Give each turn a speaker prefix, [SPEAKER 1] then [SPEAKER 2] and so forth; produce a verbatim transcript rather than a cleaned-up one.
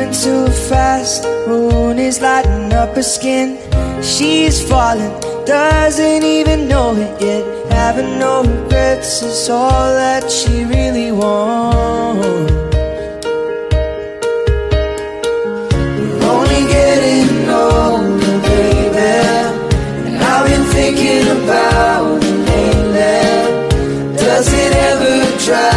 [SPEAKER 1] moving too fast. Moon is lighting up her skin. She's falling, doesn't even know it yet. Having no regrets is all that she really wants. We're only getting older, baby, and I've been thinking about it lately. Does it ever drive